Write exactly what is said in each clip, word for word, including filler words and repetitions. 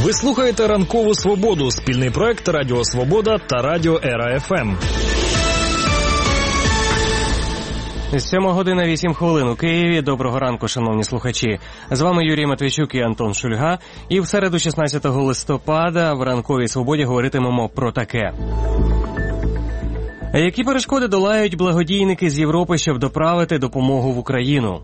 Ви слухаєте «Ранкову Свободу» – спільний проект Радіо Свобода та Радіо Ера еф ем. Сьома година вісім хвилин у Києві. Доброго ранку, шановні слухачі. З вами Юрій Матвійчук і Антон Шульга. І в середу шістнадцятого листопада в «Ранковій Свободі» говоритимемо про таке. Які перешкоди долають благодійники з Європи, щоб доправити допомогу в Україну?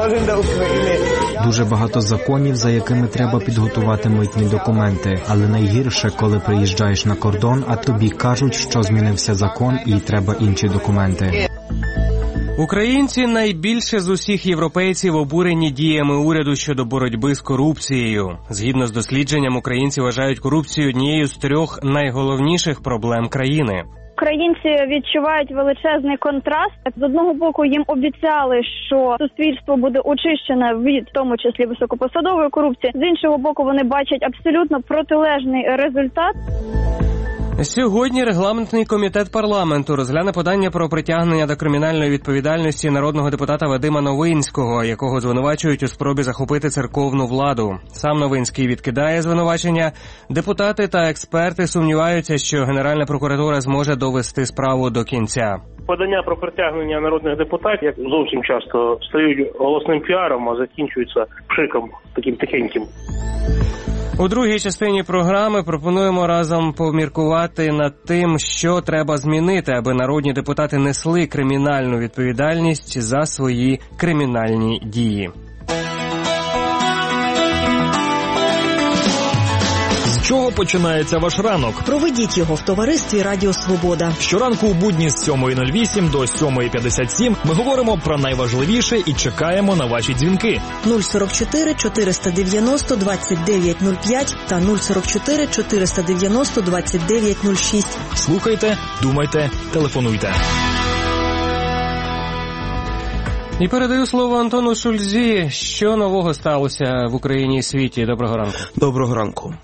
Дуже багато законів, за якими треба підготувати митні документи. Але найгірше, коли приїжджаєш на кордон, а тобі кажуть, що змінився закон і треба інші документи. Українці найбільше з усіх європейців обурені діями уряду щодо боротьби з корупцією. Згідно з дослідженням, українці вважають корупцію однією з трьох найголовніших проблем країни. Українці відчувають величезний контраст. З одного боку, їм обіцяли, що суспільство буде очищене від, в тому числі, високопосадової корупції. З іншого боку, вони бачать абсолютно протилежний результат. Сьогодні регламентний комітет парламенту розгляне подання про притягнення до кримінальної відповідальності народного депутата Вадима Новинського, якого звинувачують у спробі захопити церковну владу. Сам Новинський відкидає звинувачення. Депутати та експерти сумніваються, що Генеральна прокуратура зможе довести справу до кінця. Подання про притягнення народних депутатів, як зовсім часто, стають голосним піаром, а закінчуються пшиком, таким тихеньким. У другій частині програми пропонуємо разом поміркувати над тим, що треба змінити, аби народні депутати несли кримінальну відповідальність за свої кримінальні дії. З чого починається ваш ранок? Проведіть його в товаристві Радіо Свобода. Щоранку у будні з сьомої нуль вісім до сьомої п'ятдесят сім ми говоримо про найважливіше і чекаємо на ваші дзвінки. нуль сорок чотири чотириста дев'яносто двадцять дев'ять нуль п'ять та нуль сорок чотири чотириста дев'яносто двадцять дев'ять нуль шість. Слухайте, думайте, телефонуйте. І передаю слово Антону Шульзі. Що нового сталося в Україні і світі? Доброго ранку. Доброго ранку.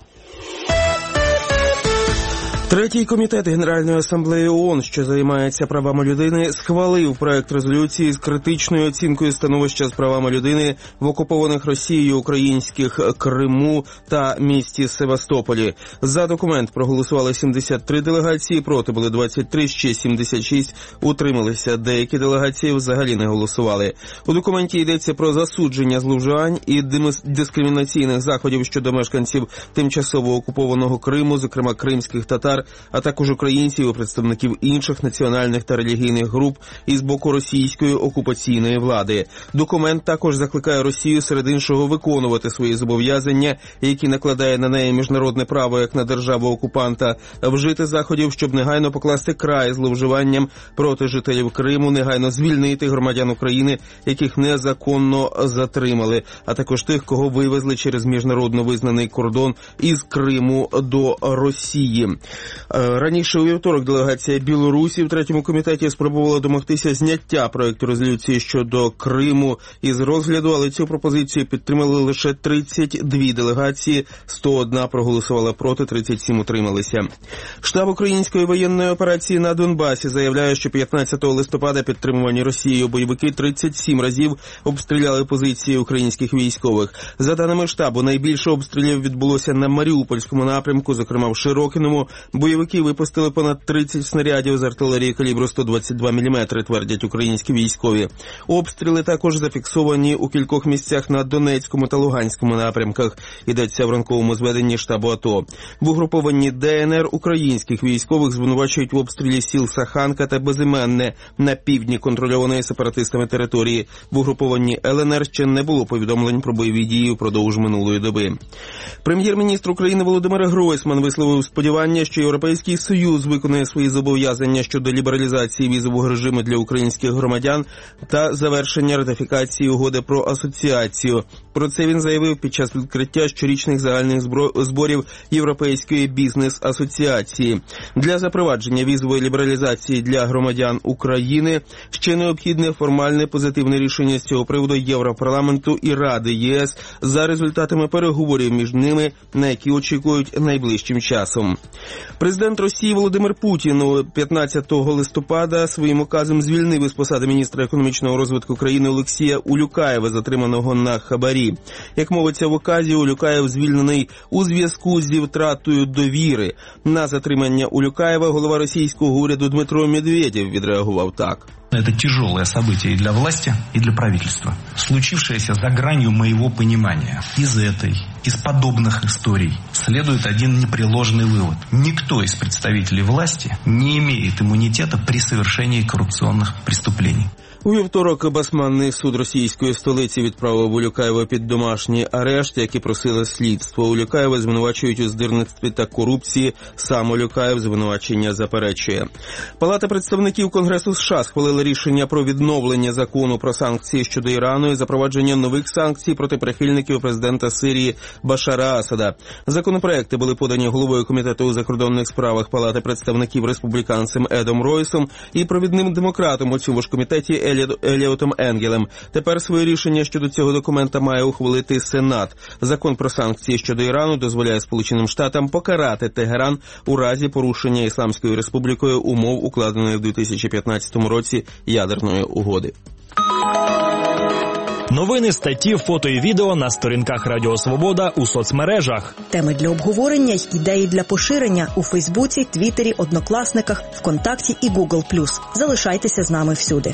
Третій комітет Генеральної асамблеї ООН, що займається правами людини, схвалив проект резолюції з критичною оцінкою становища з правами людини в окупованих Росією українських Криму та місті Севастополі. За документ проголосували сімдесят три делегації, проти були двадцять три, ще сімдесят шість утрималися. Деякі делегації взагалі не голосували. У документі йдеться про засудження зловживань і дискримінаційних заходів щодо мешканців тимчасово окупованого Криму, зокрема кримських татар, а також українців і представників інших національних та релігійних груп із боку російської окупаційної влади. Документ також закликає Росію серед іншого виконувати свої зобов'язання, які накладає на неї міжнародне право як на державу-окупанта, вжити заходів, щоб негайно покласти край зловживанням проти жителів Криму, негайно звільнити громадян України, яких незаконно затримали, а також тих, кого вивезли через міжнародно визнаний кордон із Криму до Росії. Раніше у вівторок делегація Білорусі в третьому комітеті спробувала домогтися зняття проекту резолюції щодо Криму із розгляду, але цю пропозицію підтримали лише тридцять дві делегації, сто одна проголосувала проти, тридцять сім утрималися. Штаб української воєнної операції на Донбасі заявляє, що п'ятнадцятого листопада підтримувані Росією бойовики тридцять сім разів обстріляли позиції українських військових. За даними штабу, найбільше обстрілів відбулося на Маріупольському напрямку, зокрема в Широкиному. Бойовики випустили понад тридцять снарядів з артилерії калібру сто двадцять два міліметри, твердять українські військові. Обстріли також зафіксовані у кількох місцях на Донецькому та Луганському напрямках, йдеться в ранковому зведенні штабу АТО. В угрупованні ДНР українських військових звинувачують в обстрілі сіл Саханка та Безіменне на півдні контрольованої сепаратистами території. В угрупованні ЛНР ще не було повідомлень про бойові дії впродовж минулої доби. Прем'єр-міністр України Володимир Гройсман висловив сподівання, що Європейський Союз виконає свої зобов'язання щодо лібералізації візового режиму для українських громадян та завершення ратифікації угоди про асоціацію. Про це він заявив під час відкриття щорічних загальних зборів Європейської бізнес-асоціації. Для запровадження візової лібералізації для громадян України ще необхідне формальне позитивне рішення з цього приводу Європарламенту і Ради ЄС за результатами переговорів між ними, на які очікують найближчим часом. Президент Росії Володимир Путін п'ятнадцятого листопада своїм указом звільнив із посади міністра економічного розвитку країни Олексія Улюкаєва, затриманого на хабарі. Як мовиться в указі, Улюкаєв звільнений у зв'язку зі втратою довіри. На затримання Улюкаєва голова російського уряду Дмитро Медведєв відреагував так. Это тяжелое событие и для власти, и для правительства. Случившееся за гранью моего понимания. Из этой, из подобных историй следует один непреложный вывод. Никто из представителей власти не имеет иммунитета при совершении коррупционных преступлений. У вівторок басманний суд російської столиці відправив Улюкаєва під домашній арешт, як і просило слідство. Улюкаєва звинувачують у здирництві та корупції. Сам Улюкаєв звинувачення заперечує. Палата представників Конгресу США схвалила рішення про відновлення закону про санкції щодо Ірану і запровадження нових санкцій проти прихильників президента Сирії Башара Асада. Законопроекти були подані головою комітету у закордонних справах Палати представників республіканцем Едом Ройсом і провідним демократом у цьому ж комітеті Еліотом Енгелем. Тепер своє рішення щодо цього документа має ухвалити Сенат. Закон про санкції щодо Ірану дозволяє Сполученим Штатам покарати Тегеран у разі порушення Ісламською Республікою умов, укладеної в дві тисячі п'ятнадцятому році ядерної угоди. Новини, статті, фото і відео на сторінках Радіо Свобода у соцмережах. Теми для обговорення й ідеї для поширення у Фейсбуці, Твіттері, Однокласниках, ВКонтакті і Гугл плюс. Залишайтеся з нами всюди.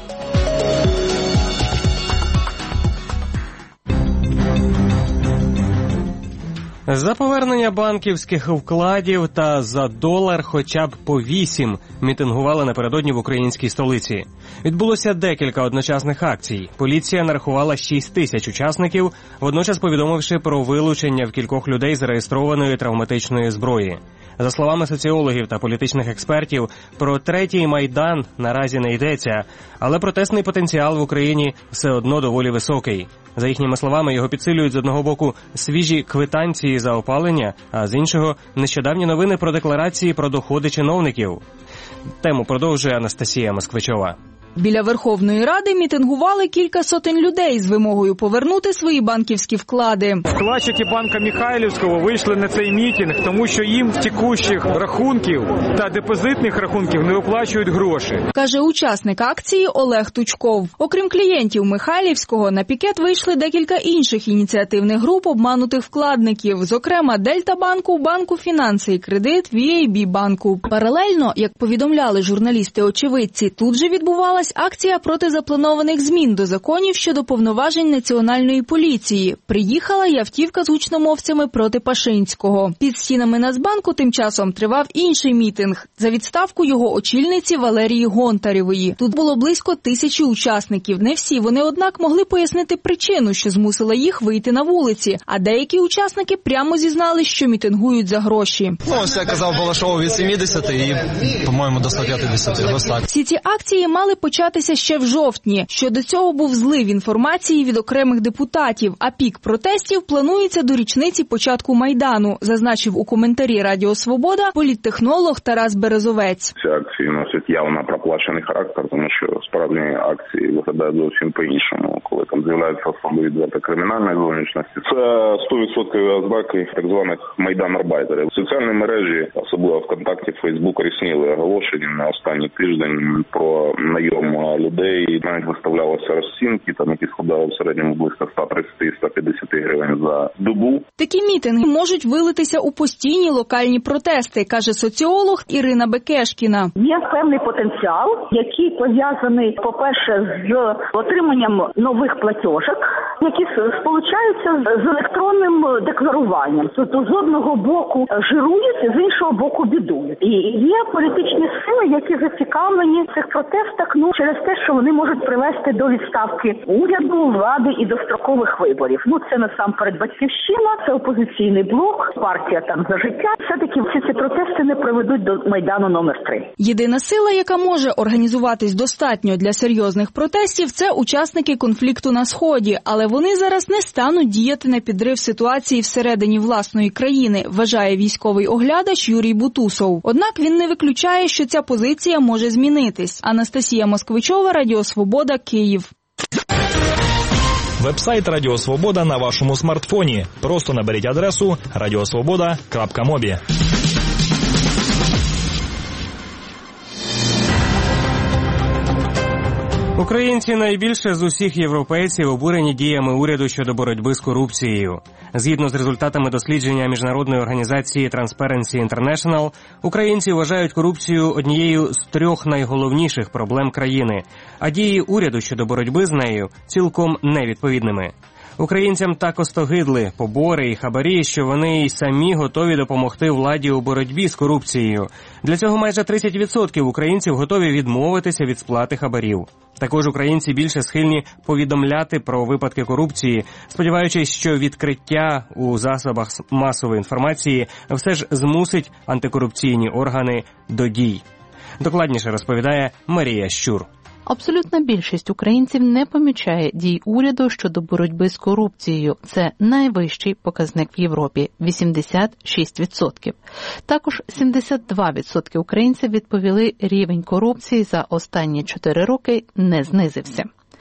За повернення банківських вкладів та за долар хоча б по вісім мітингували напередодні в українській столиці. Відбулося декілька одночасних акцій. Поліція нарахувала шість тисяч учасників, водночас повідомивши про вилучення в кількох людей зареєстрованої травматичної зброї. За словами соціологів та політичних експертів, про третій Майдан наразі не йдеться, але протестний потенціал в Україні все одно доволі високий. За їхніми словами, його підсилюють з одного боку свіжі квитанції за опалення, а з іншого – нещодавні новини про декларації про доходи чиновників. Тему продовжує Анастасія Москвичова. Біля Верховної Ради мітингували кілька сотень людей з вимогою повернути свої банківські вклади. Вкладчики банка Михайлівського вийшли на цей мітинг, тому що їм з текущих рахунків та депозитних рахунків не виплачують гроші. Каже учасник акції Олег Тучков. Окрім клієнтів Михайлівського, на пікет вийшли декілька інших ініціативних груп обманутих вкладників, зокрема Дельта-банку, банку «Фінанси і кредит», ві ей бі-банку. Паралельно, як повідомляли журналісти-очевидці, тут же відбувалася акція проти запланованих змін до законів щодо повноважень Національної поліції. Приїхала й автівка з гучномовцями проти Пашинського. Під стінами Нацбанку тим часом тривав інший мітинг за відставку його очільниці Валерії Гонтаревої. Тут було близько тисячі учасників. Не всі вони, однак, могли пояснити причину, що змусила їх вийти на вулиці. А деякі учасники прямо зізнали, що мітингують за гроші. Ну, ось я казав Балашову від сімдесят і, по-моєму, до ста п'ятдесят. Ось так. Всі ці акції мали початися ще в жовтні. Щодо цього був злив інформації від окремих депутатів, а пік протестів планується до річниці початку Майдану, зазначив у коментарі Радіо Свобода політтехнолог Тарас Березовець. Ці акції носять явно проплачений характер, тому що справжні акції виглядають зовсім по-іншому, коли там з'являються особи відверто кримінальної зовнішності. Це сто відсотків ознаки так званих майдан-арбайтерів. Соціальні мережі, особливо ВКонтакті, Фейсбук, рісніли оголошення на останній тиждень про найом людей, навіть виставлялися розцінки, там які складали в середньому близько сто тридцять - сто п'ятдесят гривень за добу. Такі мітинги можуть вилитися у постійні локальні протести, каже соціолог Ірина Бекешкіна. Є певний потенціал, який пов'язаний, по-перше, з отриманням нових платіжок, які сполучаються з електронним декларуванням. Тобто з одного боку жирують, з іншого боку бідують. І є політичні сили, які зацікавлені в цих протестах, ну, через те, що вони можуть привести до відставки уряду, влади і дострокових виборів. Ну, це насамперед Батьківщина, це опозиційний блок, партія там «За життя». Все-таки всі ці протести не приведуть до Майдану номер три. Єдина сила, яка може організуватись достатньо для серйозних протестів, це учасники конфлікту на Сході. Але вони зараз не стануть діяти на підрив ситуації всередині власної країни, вважає військовий оглядач Юрій Бутусов. Однак він не виключає, що ця позиція може змінитись. Анастасія Москвичова, Радіо Свобода, Київ. Вебсайт Радіо Свобода на вашому смартфоні. Просто наберіть адресу радіосвобода крапка мобі. Українці найбільше з усіх європейців обурені діями уряду щодо боротьби з корупцією. Згідно з результатами дослідження міжнародної організації Transparency International, українці вважають корупцію однією з трьох найголовніших проблем країни, а дії уряду щодо боротьби з нею цілком невідповідними. Українцям так остогидли побори і хабарі, що вони й самі готові допомогти владі у боротьбі з корупцією. Для цього майже тридцять відсотків українців готові відмовитися від сплати хабарів. Також українці більше схильні повідомляти про випадки корупції, сподіваючись, що відкриття у засобах масової інформації все ж змусить антикорупційні органи до дій. Докладніше розповідає Марія Щур. Абсолютна більшість українців не помічає дій уряду щодо боротьби з корупцією. Це найвищий показник в Європі – вісімдесят шість відсотків. Також сімдесят два відсотки українців відповіли, рівень корупції за останні чотири роки не знизився.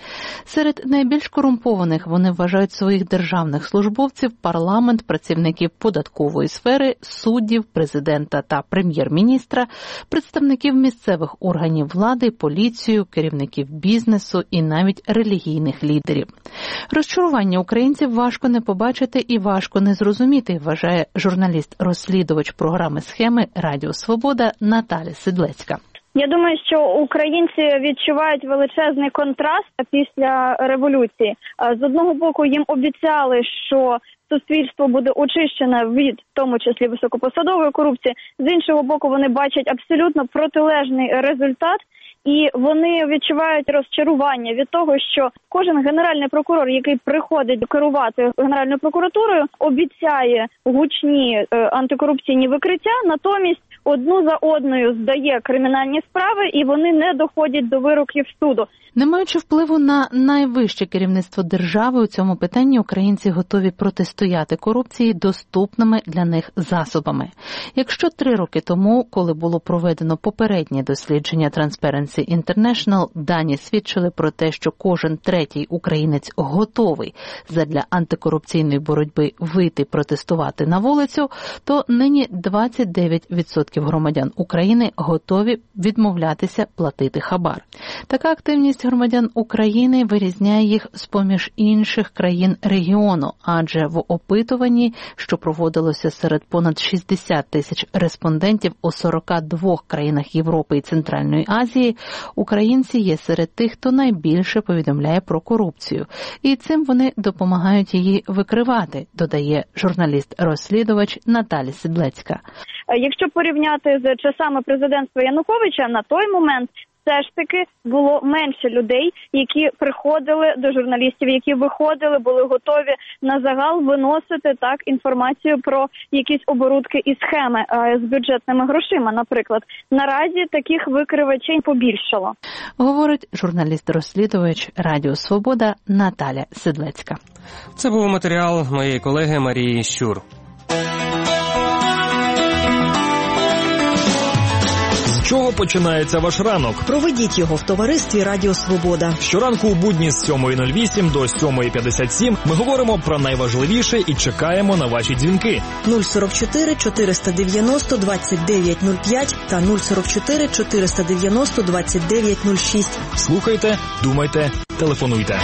Серед найбільш корумпованих вони вважають своїх державних службовців, парламент, працівників податкової сфери, суддів, президента та прем'єр-міністра, представників місцевих органів влади, поліцію, керівників бізнесу і навіть релігійних лідерів. Розчарування українців важко не побачити і важко не зрозуміти, вважає журналіст-розслідувач програми «Схеми» Радіо Свобода Наталя Сидлецька. Я думаю, що українці відчувають величезний контраст після революції. З одного боку, їм обіцяли, що суспільство буде очищене від, в тому числі, високопосадової корупції. З іншого боку, вони бачать абсолютно протилежний результат. І вони відчувають розчарування від того, що кожен генеральний прокурор, який приходить керувати Генеральною прокуратурою, обіцяє гучні е, антикорупційні викриття, натомість одну за одною здає кримінальні справи, і вони не доходять до вироків суду. Не маючи впливу на найвище керівництво держави, у цьому питанні українці готові протистояти корупції доступними для них засобами. Якщо три роки тому, коли було проведено попереднє дослідження Transparency International, дані свідчили про те, що кожен третій українець готовий задля антикорупційної боротьби вийти протестувати на вулицю, то нині двадцять дев'ять відсотків громадян України готові відмовлятися платити хабар. Така активність громадян України вирізняє їх з-поміж інших країн регіону, адже в опитуванні, що проводилося серед понад шістдесят тисяч респондентів у сорок двох країнах Європи і Центральної Азії, українці є серед тих, хто найбільше повідомляє про корупцію. І цим вони допомагають її викривати, додає журналіст-розслідувач Наталя Сидлецька. Якщо порівняти з часами президентства Януковича, на той момент все ж таки було менше людей, які приходили до журналістів, які виходили, були готові на загал виносити так інформацію про якісь оборудки і схеми е, з бюджетними грошима, наприклад. Наразі таких викривачень побільшало. Говорить журналіст-розслідувач Радіо Свобода Наталя Сидлецька. Це був матеріал моєї колеги Марії Щур. З чого починається ваш ранок? Проведіть його в товаристві Радіо Свобода. Щоранку у будні з сьомої нуль вісім до сьомої п'ятдесят сім ми говоримо про найважливіше і чекаємо на ваші дзвінки. нуль сорок чотири чотириста дев'яносто двадцять дев'ять нуль п'ять та нуль сорок чотири чотириста дев'яносто двадцять дев'ять нуль шість. Слухайте, думайте, телефонуйте.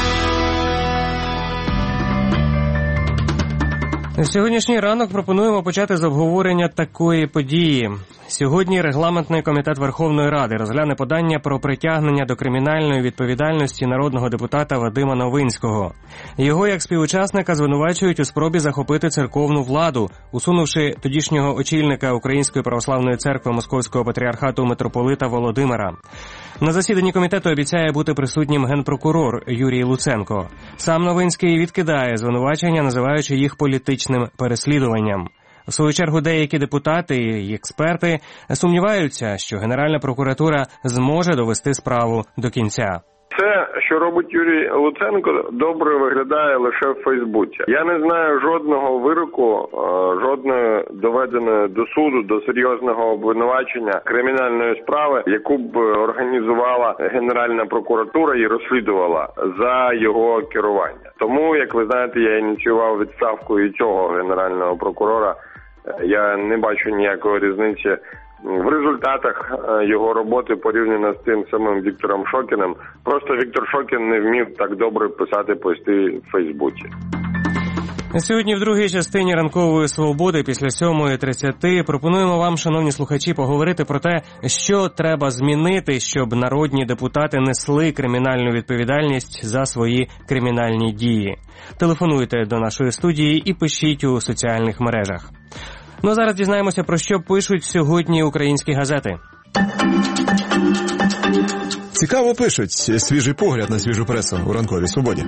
Сьогоднішній ранок пропонуємо почати з обговорення такої події. Сьогодні регламентний комітет Верховної Ради розгляне подання про притягнення до кримінальної відповідальності народного депутата Вадима Новинського. Його як співучасника звинувачують у спробі захопити церковну владу, усунувши тодішнього очільника Української православної церкви Московського патріархату митрополита Володимира. На засіданні комітету обіцяє бути присутнім генпрокурор Юрій Луценко. Сам Новинський відкидає звинувачення, називаючи їх політичним переслідуванням. В свою чергу деякі депутати і експерти сумніваються, що Генеральна прокуратура зможе довести справу до кінця. Це, що робить Юрій Луценко, добре виглядає лише в Фейсбуці. Я не знаю жодного вироку, жодної доведеної до суду, до серйозного обвинувачення кримінальної справи, яку б організувала Генеральна прокуратура і розслідувала за його керування. Тому, як ви знаєте, я ініціював відставку і цього Генерального прокурора. Я не бачу ніякої різниці в результатах його роботи порівняно з тим самим Віктором Шокіним, просто Віктор Шокін не вмів так добре писати пости в Фейсбуці. Сьогодні в другій частині «Ранкової свободи» після сьомої тридцяти пропонуємо вам, шановні слухачі, поговорити про те, що треба змінити, щоб народні депутати несли кримінальну відповідальність за свої кримінальні дії. Телефонуйте до нашої студії і пишіть у соціальних мережах. Ну а зараз дізнаємося, про що пишуть сьогодні українські газети. Цікаво пишуть. Свіжий погляд на свіжу пресу у «Ранковій свободі».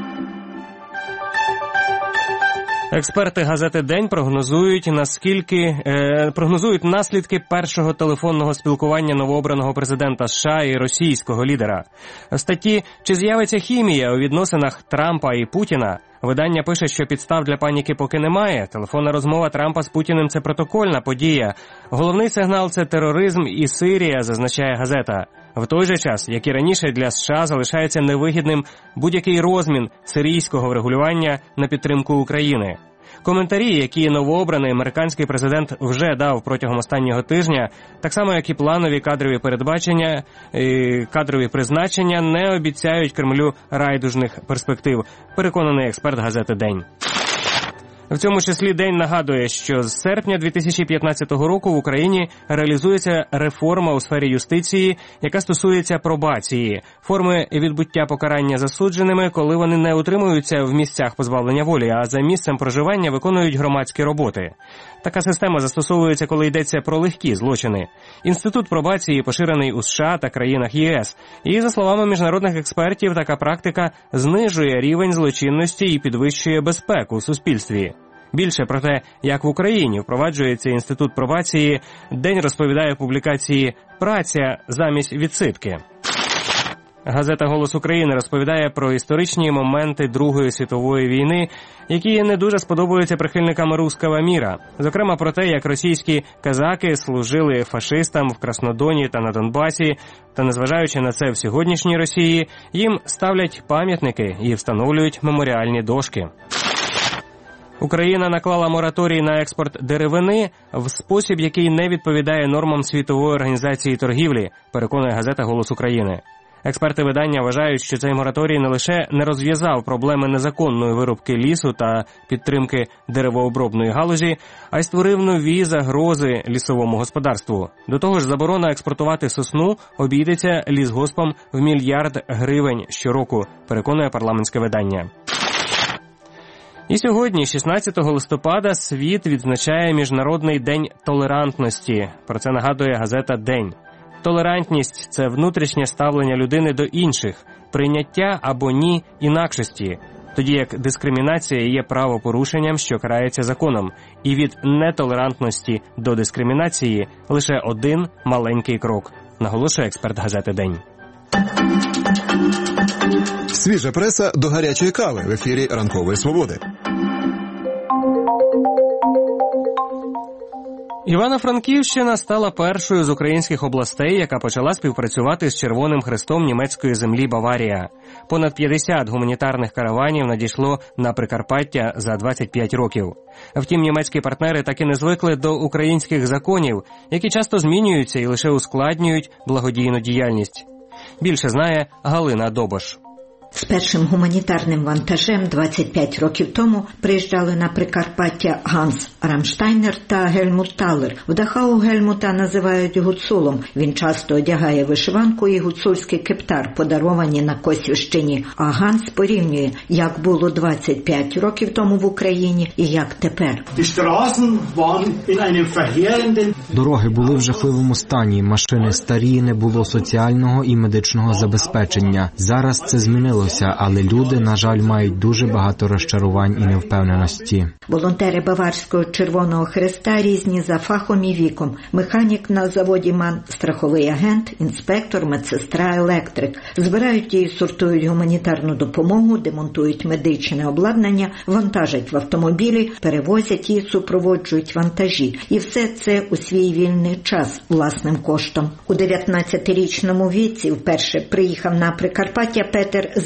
Експерти газети «День» прогнозують, наскільки е, прогнозують наслідки першого телефонного спілкування новообраного президента США і російського лідера. В статті «Чи з'явиться хімія у відносинах Трампа і Путіна?» видання пише, що підстав для паніки поки немає. Телефонна розмова Трампа з Путіним – це протокольна подія. Головний сигнал – це тероризм і Сирія, зазначає газета. В той же час, як і раніше, для США залишається невигідним будь-який розмін сирійського врегулювання на підтримку України. Коментарі, які новообраний американський президент вже дав протягом останнього тижня, так само як і планові кадрові передбачення, і кадрові призначення, не обіцяють Кремлю райдужних перспектив, переконаний експерт газети «День». В цьому числі «День» нагадує, що з серпня дві тисячі п'ятнадцятого року в Україні реалізується реформа у сфері юстиції, яка стосується пробації, форми відбуття покарання засудженими, коли вони не утримуються в місцях позбавлення волі, а за місцем проживання виконують громадські роботи. Така система застосовується, коли йдеться про легкі злочини. Інститут пробації поширений у США та країнах ЄС. І, за словами міжнародних експертів, така практика знижує рівень злочинності і підвищує безпеку у суспільстві. Більше про те, як в Україні впроваджується інститут пробації, «День» розповідає в публікації «Праця замість відсидки». Газета «Голос України» розповідає про історичні моменти Другої світової війни, які не дуже сподобаються прихильникам «русского міра». Зокрема, про те, як російські казаки служили фашистам в Краснодоні та на Донбасі, та, незважаючи на це, в сьогоднішній Росії їм ставлять пам'ятники і встановлюють меморіальні дошки. Україна наклала мораторій на експорт деревини в спосіб, який не відповідає нормам Світової організації торгівлі, переконує газета «Голос України». Експерти видання вважають, що цей мораторій не лише не розв'язав проблеми незаконної вирубки лісу та підтримки деревообробної галузі, а й створив нові загрози лісовому господарству. До того ж, заборона експортувати сосну обійдеться лісгоспам в мільярд гривень щороку, переконує парламентське видання. І сьогодні, шістнадцятого листопада, світ відзначає Міжнародний день толерантності. Про це нагадує газета «День». Толерантність – це внутрішнє ставлення людини до інших, прийняття або ні інакшості, тоді як дискримінація є правопорушенням, що карається законом. І від нетолерантності до дискримінації лише один маленький крок, наголошує експерт газети «День». Свіжа преса до гарячої кави в ефірі «Ранкової свободи». Івано-Франківщина стала першою з українських областей, яка почала співпрацювати з Червоним Хрестом німецької землі Баварія. Понад п'ятдесят гуманітарних караванів надійшло на Прикарпаття за двадцять п'ять років. Втім, німецькі партнери так і не звикли до українських законів, які часто змінюються і лише ускладнюють благодійну діяльність. Більше знає Галина Добош. З першим гуманітарним вантажем двадцять п'ять років тому приїжджали на Прикарпаття Ганс Рамштайнер та Гельмут Талер. В Дахау Гельмута називають гуцулом. Він часто одягає вишиванку і гуцульський кептар, подаровані на Косівщині. А Ганс порівнює, як було двадцять п'ять років тому в Україні і як тепер. Дороги були в жахливому стані, машини старі, не було соціального і медичного забезпечення. Зараз це змінилося. Але люди, на жаль, мають дуже багато розчарувань і невпевненості. Волонтери Баварського Червоного Хреста різні за фахом і віком. Механік на заводі МАН, страховий агент, інспектор, медсестра, електрик. Збирають і сортують гуманітарну допомогу, демонтують медичне обладнання, вантажать в автомобілі, перевозять і супроводжують вантажі. І все це у свій вільний час власним коштом. У дев'ятнадцятирічному віці вперше приїхав на Прикарпаття Петер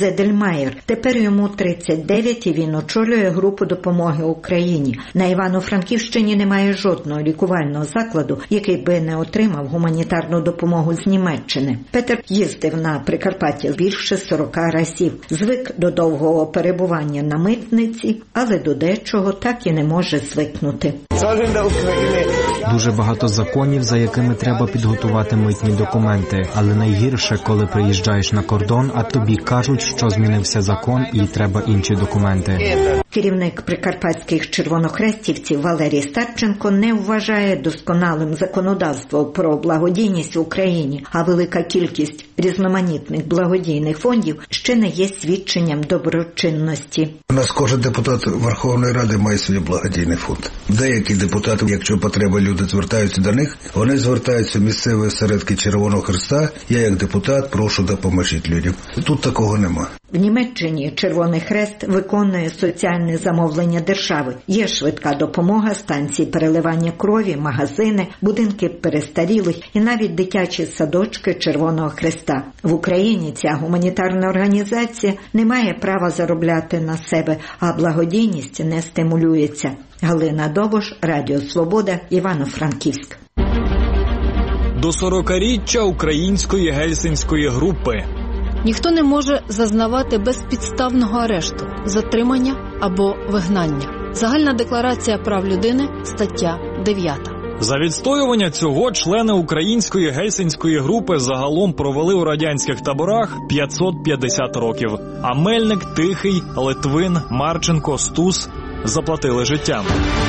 Зедельмаєр. Тепер йому тридцять дев'ять і він очолює групу допомоги Україні. На Івано-Франківщині немає жодного лікувального закладу, який би не отримав гуманітарну допомогу з Німеччини. Петер їздив на Прикарпаття більше сорок разів. Звик до довгого перебування на митниці, але до дечого так і не може звикнути. Дуже багато законів, за якими треба підготувати митні документи. Але найгірше, коли приїжджаєш на кордон, а тобі кажуть, що змінився закон і треба інші документи. Керівник прикарпатських червонохрестівців Валерій Старченко не вважає досконалим законодавство про благодійність в Україні, а велика кількість різноманітних благодійних фондів ще не є свідченням доброчинності. У нас кожен депутат Верховної Ради має свій благодійний фонд. Деякі депутати, якщо потреба, люди звертаються до них, вони звертаються в місцеві осередки Червоного Хреста. Я як депутат прошу допоможіть людям. Тут такого нема. В Німеччині Червоний Хрест виконує соціальне замовлення держави. Є швидка допомога, станції переливання крові, магазини, будинки перестарілих і навіть дитячі садочки Червоного Хреста. В Україні ця гуманітарна організація не має права заробляти на себе, а благодійність не стимулюється. Галина Добош, Радіо Свобода, Івано-Франківськ. До сорокаріччя української гельсінської групи. Ніхто не може зазнавати безпідставного арешту, затримання або вигнання. Загальна декларація прав людини, стаття дев'ята. За відстоювання цього члени української гельсінської групи загалом провели у радянських таборах п'ятсот п'ятдесят років. А Мельник, Тихий, Литвин, Марченко, Стус заплатили життям.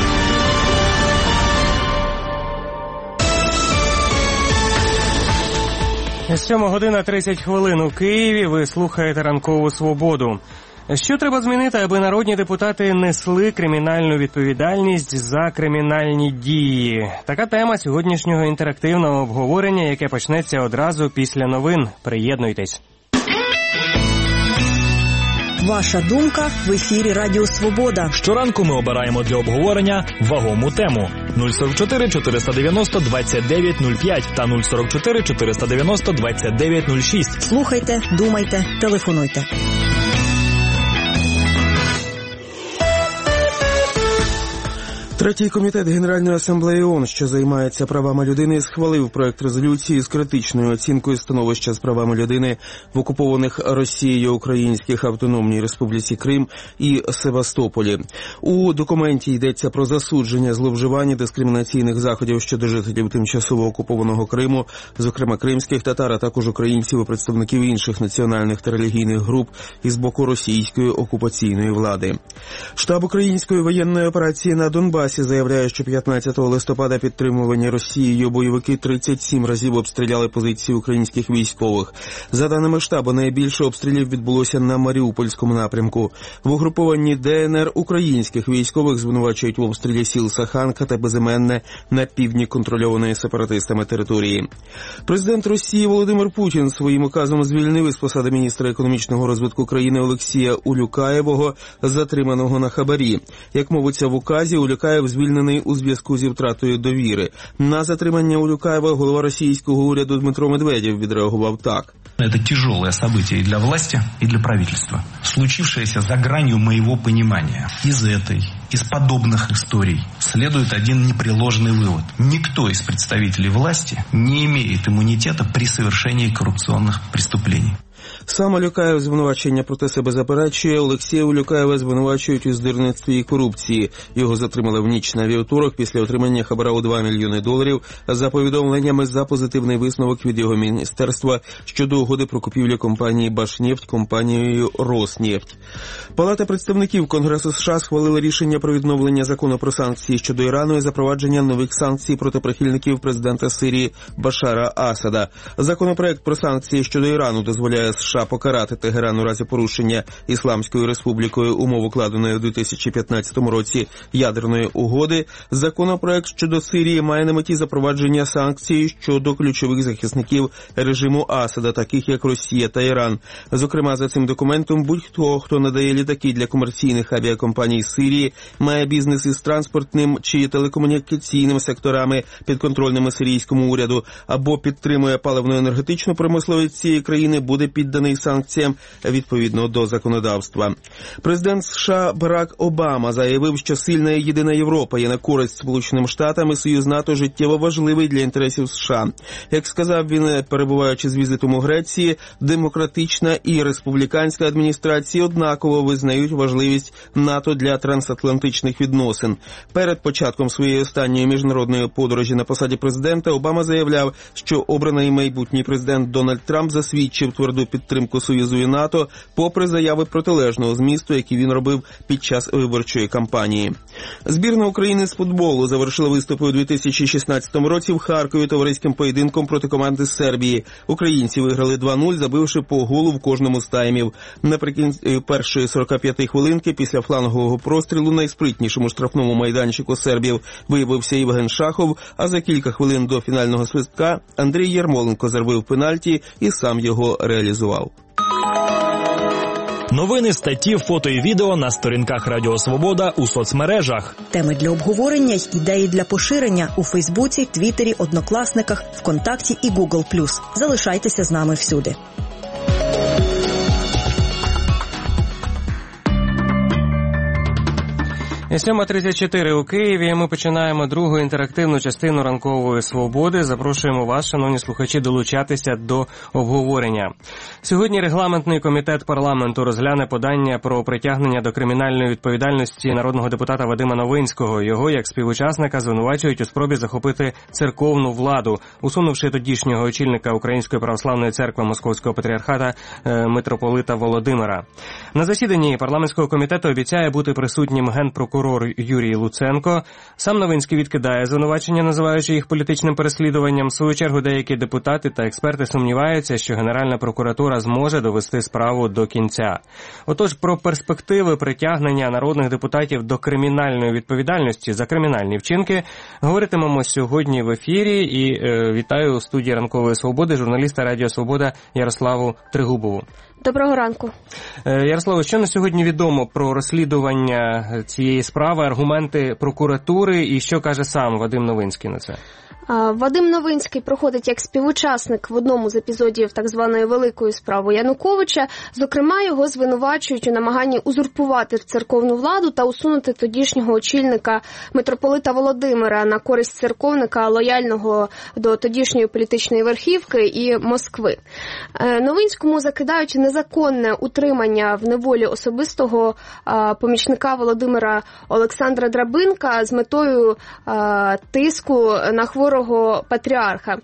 сьома година тридцять хвилин у Києві. Ви слухаєте «Ранкову свободу». Що треба змінити, аби народні депутати несли кримінальну відповідальність за кримінальні дії? Така тема сьогоднішнього інтерактивного обговорення, яке почнеться одразу після новин. Приєднуйтесь. Ваша думка в ефірі Радіо Свобода. Щоранку ми обираємо для обговорення вагому тему. нуль сорок чотири чотириста дев'яносто двадцять дев'ять нуль п'ять та нуль сорок чотири чотириста дев'яносто двадцять дев'ять нуль шість. Слухайте, думайте, телефонуйте. Третій комітет Генеральної асамблеї ООН, що займається правами людини, схвалив проект резолюції з критичною оцінкою становища з правами людини в окупованих Росією Українських Автономній Республіці Крим і Севастополі. У документі йдеться про засудження зловживань і дискримінаційних заходів щодо жителів тимчасово окупованого Криму, зокрема кримських татар, а також українців і представників інших національних та релігійних груп із боку російської окупаційної влади. Штаб української воєнної операції на Донбасі заявляє, що п'ятнадцятого листопада підтримувані Росією бойовики тридцять сім разів обстріляли позиції українських військових. За даними штабу, найбільше обстрілів відбулося на Маріупольському напрямку. В угрупованні ДНР українських військових звинувачують в обстрілі сіл Саханка та Безіменне на півдні контрольованої сепаратистами території. Президент Росії Володимир Путін своїм указом звільнив із посади міністра економічного розвитку країни Олексія Улюкаєвого, затриманого на хабарі. Як мовиться в указі, Улюкаєв звільнений у зв'язку зі втратою довіри. На затримання Улюкаєва голова російського уряду Дмитро Медведєв відреагував так. Это тяжелое событие и для власти, и для правительства. Случившееся за гранью моего понимания. Из этой, из подобных историй следует один непреложный вывод. Никто из представителей власти не имеет иммунитета при совершении коррупционных преступлений. Сам Улюкаєв звинувачення проти себе заперечує. Олексія Улюкаєва звинувачують у здирництві і корупції. Його затримали в ніч на вівторок після отримання хабара у два мільйони доларів за повідомленнями за позитивний висновок від його міністерства щодо угоди про купівлю компанії «Башнефть» компанією «Роснефть». Палата представників Конгресу США схвалила рішення про відновлення закону про санкції щодо Ірану і запровадження нових санкцій проти прихильників президента Сирії Башара Асада. Законопроект про санкції щодо Ірану дозволяє США покарати Тегеран у разі порушення Ісламською республікою умов укладеної у дві тисячі п'ятнадцятому році ядерної угоди. Законопроект щодо Сирії має на меті запровадження санкцій щодо ключових захисників режиму Асада, таких як Росія та Іран. Зокрема, за цим документом будь-хто, хто надає літаки для комерційних авіакомпаній Сирії, має бізнес із транспортним чи телекомунікаційними секторами, підконтрольними сирійському уряду, або підтримує паливно-енергетичну промисловість цієї країни, буде підданий підданий санкціям відповідно до законодавства. Президент США Барак Обама заявив, що сильна і єдина Європа є на користь Сполученим Штатам і Союз НАТО життєво важливий для інтересів США. Як сказав він, перебуваючи з візитом у Греції, демократична і республіканська адміністрації однаково визнають важливість НАТО для трансатлантичних відносин. Перед початком своєї останньої міжнародної подорожі на посаді президента Обама заявляв, що обраний майбутній президент Дональд Трамп засвідчив тверду підтримку Союзу і НАТО, попри заяви протилежного змісту, які він робив під час виборчої кампанії. Збірна України з футболу завершила виступи у дві тисячі шістнадцятому році в Харкові товариським поєдинком проти команди з Сербії. Українці виграли два нуль, забивши по голу в кожному з таймів. Наприкінці першої сорок п'ять хвилинки після флангового прострілу найспритнішому штрафному майданчику сербів виявився Євген Шахов, а за кілька хвилин до фінального свистка Андрій Ярмоленко зарвив пенальті і сам його реалізував. Новини, статті, фото і відео на сторінках Радіо Свобода у соцмережах. Теми для обговорення й ідеї для поширення у Фейсбуці, Твіттері, Однокласниках, ВКонтакті і Гугл плюс. Залишайтеся з нами всюди. сьома тридцять чотири у Києві. Ми починаємо другу інтерактивну частину ранкової свободи. Запрошуємо вас, шановні слухачі, долучатися до обговорення. Сьогодні регламентний комітет парламенту розгляне подання про притягнення до кримінальної відповідальності народного депутата Вадима Новинського. Його, як співучасника, звинувачують у спробі захопити церковну владу, усунувши тодішнього очільника Української православної церкви Московського патріархата митрополита Володимира. На засіданні парламентського комітету обіцяє бути присутнім генпрокурор Юрій Луценко. Сам Новинський відкидає звинувачення, називаючи їх політичним переслідуванням. В свою чергу деякі депутати та експерти сумніваються, що Генеральна прокуратура зможе довести справу до кінця. Отож, про перспективи притягнення народних депутатів до кримінальної відповідальності за кримінальні вчинки говоритимемо сьогодні в ефірі. І е, вітаю у студії Ранкової Свободи журналіста Радіо Свобода Ярославу Тригубову. Доброго ранку. Ярославе, що на сьогодні відомо про розслідування цієї справи, аргументи прокуратури і що каже сам Вадим Новинський на це? Вадим Новинський проходить як співучасник в одному з епізодів так званої великої справи Януковича. Зокрема, його звинувачують у намаганні узурпувати церковну владу та усунути тодішнього очільника митрополита Володимира на користь церковника, лояльного до тодішньої політичної верхівки і Москви. Новинському закидають незаконне утримання в неволі особистого помічника Володимира Олександра Драбинка з метою тиску на хворого патріарха.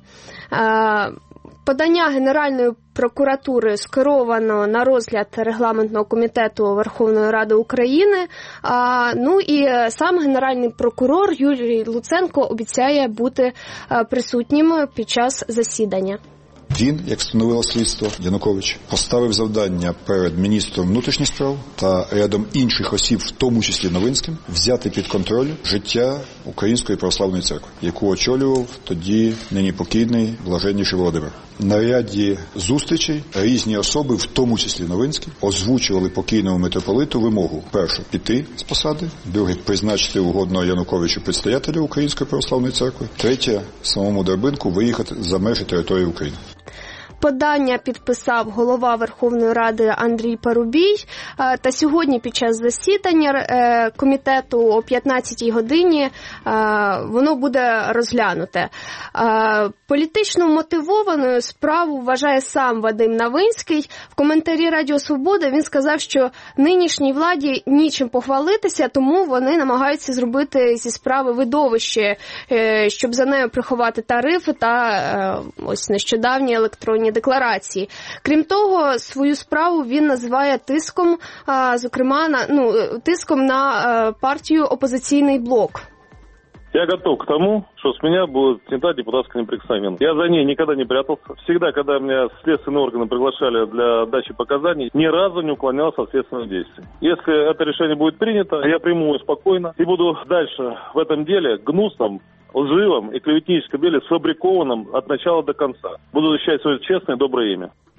Подання Генеральної прокуратури скеровано на розгляд регламентного комітету Верховної Ради України. Ну і сам Генеральний прокурор Юрій Луценко обіцяє бути присутнім під час засідання. Він, як встановило слідство, Янукович, поставив завдання перед міністром внутрішніх справ та рядом інших осіб, в тому числі Новинським, взяти під контроль життя Української православної церкви, яку очолював тоді нині покійний блаженніший Володимир. На ряді зустрічей різні особи, в тому числі Новинський, озвучували покійному митрополиту вимогу: перше, піти з посади, друге, призначити угодного Януковичу предстоятеля Української православної церкви, третє, самому Драбинку виїхати за межі території України. Подання підписав голова Верховної Ради Андрій Парубій. Та сьогодні під час засідання комітету о п'ятнадцятій годині воно буде розглянуте. Політично мотивованою справу вважає сам Вадим Новинський. В коментарі Радіо Свобода він сказав, що нинішній владі нічим похвалитися, тому вони намагаються зробити зі справи видовище, щоб за нею приховати тарифи та ось нещодавні електронні декларації. Крім того, свою справу він називає тиском, зокрема, на, ну, тиском на партію «Опозиційний блок». Я готов к тому, что с меня будет снята депутатская неприкосновенность. Я за ней никогда не прятался. Всегда, когда меня следственные органы приглашали для дачи показаний, ни разу не уклонялся от следственных действий. Если это решение будет принято, я приму его спокойно и буду дальше в этом деле гнусном, лживом и клеветническом деле сфабрикованном от начала до конца. Буду защищать свое честное и доброе имя.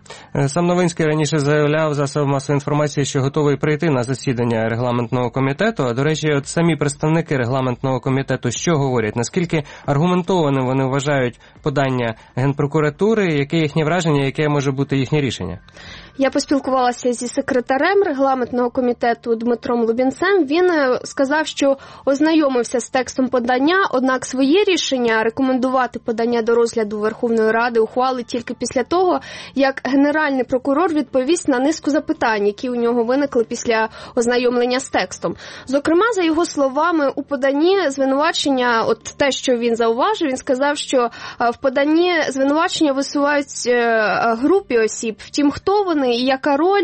Сам Новинський раніше заявляв засобам масової інформації, що готовий прийти на засідання регламентного комітету. А, до речі, от самі представники регламентного комітету що говорять? Наскільки аргументованим вони вважають подання Генпрокуратури? Яке їхнє враження, яке може бути їхнє рішення? Я поспілкувалася зі секретарем регламентного комітету Дмитром Лубінцем. Він сказав, що ознайомився з текстом подання, однак своє рішення рекомендувати подання до розгляду Верховної Ради ухвалить тільки після того, як Генеральний прокурор відповість на низку запитань, які у нього виникли після ознайомлення з текстом. Зокрема, за його словами, у поданні звинувачення, от те, що він зауважив, він сказав, що в поданні звинувачення висувають групі осіб. Втім, хто вони і яка роль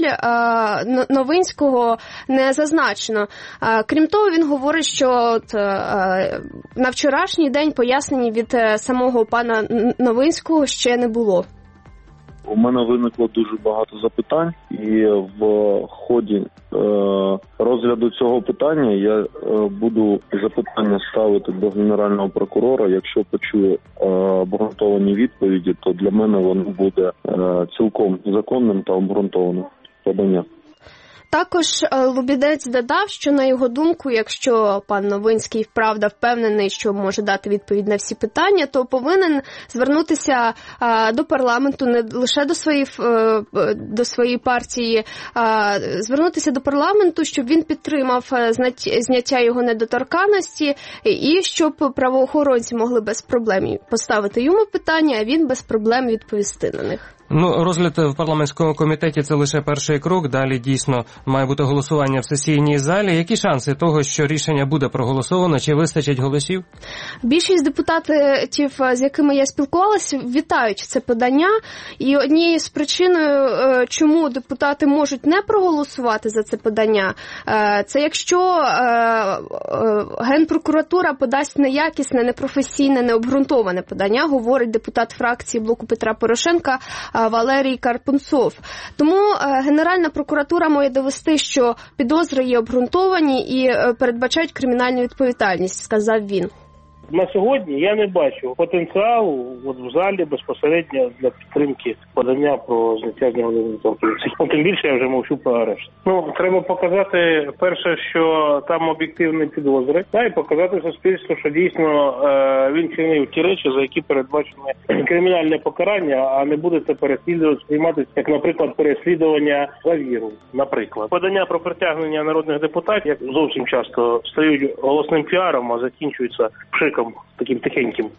Новинського не зазначено. Крім того, він говорить, що от, на вчорашній день пояснень від самого пана Новинського ще не було. У мене виникло дуже багато запитань, і в ході е, розгляду цього питання я е, буду запитання ставити до Генерального прокурора. Якщо почую е, обґрунтовані відповіді, то для мене воно буде е, цілком законним та обґрунтованим подання. Також Лубінець додав, що, на його думку, якщо пан Новинський вправда впевнений, що може дати відповідь на всі питання, то повинен звернутися до парламенту, не лише до своєї, до своєї партії, а звернутися до парламенту, щоб він підтримав зняття його недоторканності і щоб правоохоронці могли без проблем поставити йому питання, а він без проблем відповісти на них. Ну, розгляд в парламентському комітеті – це лише перший крок. Далі, дійсно, має бути голосування в сесійній залі. Які шанси того, що рішення буде проголосовано? Чи вистачить голосів? Більшість депутатів, з якими я спілкувалася, вітають це подання. І однією з причин, чому депутати можуть не проголосувати за це подання, це якщо Генпрокуратура подасть неякісне, непрофесійне, необґрунтоване подання, говорить депутат фракції Блоку Петра Порошенка Валерій Карпунцов. Тому Генеральна прокуратура має довести, що підозри є обґрунтовані і передбачають кримінальну відповідальність, сказав він. На сьогодні я не бачу потенціалу от в залі безпосередньо для підтримки подання про зняття з нього недоторканності. Ну, тим більше я вже мовчу про арешт. Ну, треба показати, перше, що там об'єктивні підозри, та і показати суспільству, що дійсно е, він чинив ті речі, за які передбачене кримінальне покарання, а не буде це переслідувати, сприйматися, як, наприклад, переслідування за віру, наприклад. Подання про притягнення народних депутатів, як зовсім часто, стають голосним піаром, а закінчуються пшиком таким тихеньким.